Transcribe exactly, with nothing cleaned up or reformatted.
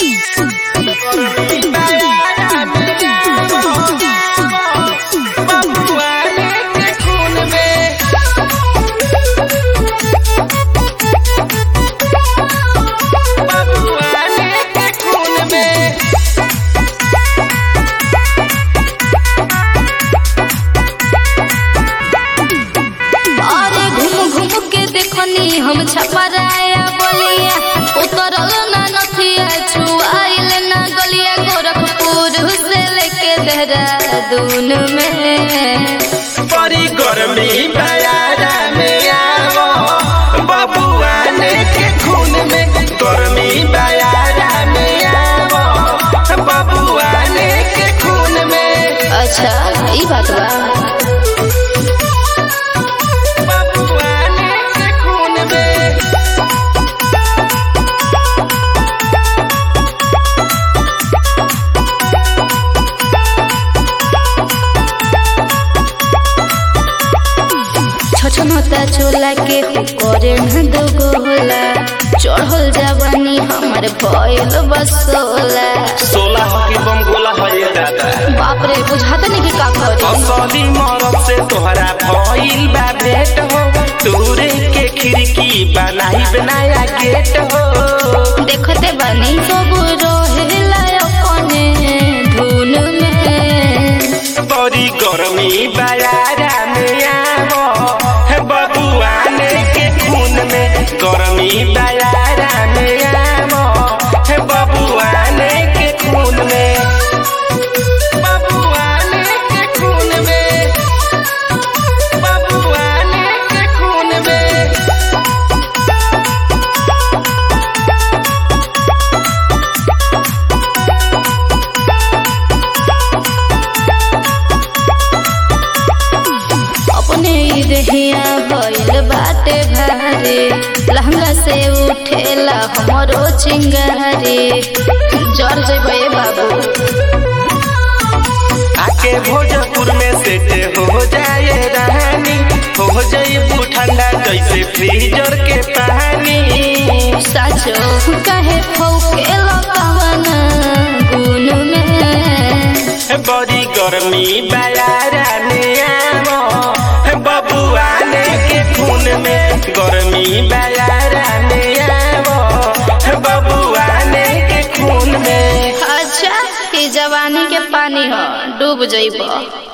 हम छपराया बोलिया उतरल ना नथिया छुआइल ना गलिया गोरखपुर से लेके देहरादून में बड़ी गर्मी बयारा में आवो बबुआ ने के खून में गर्मी बयारा में आवो बबुआ ने के खून में। अच्छा ई बात बा छछनता चोला के करे न दो गोला चढ़ल जवानी हमर भइल बसोला सोलह की बम गोला है दादा बाप रे बुझाता नहीं कि का करी असली मरद से तोहरा भइल बा भेट हो तोरे के खिड़की बनाई बनाया गेट हो देखते बानी सब रहेला अपने धुन में बड़ी गर्मी बयारा में आवो बबुआ ने के खून में गर्मी बयारा में आवो बबुआ ने के खून में बबुआ ने के खून में बबुआ ने के खून में। अपने देहिया भइल बाटे भारी लहंगा से उठेला हमरो चिंगारी जर जइबे बाबू आके भोजपुर में सेट हो जाए रानी हो जाइबू ठंडा जैसे फ्रीजर के पानी साचो कहे फौकेला पवन गुन में बड़ी गर्मी बयारा में आवो बबुआ ने के खून में गर्मी बयारा में आवो बबुआ ने के खून में। अच्छा ये जवानी के पानी हो डूब जइबो।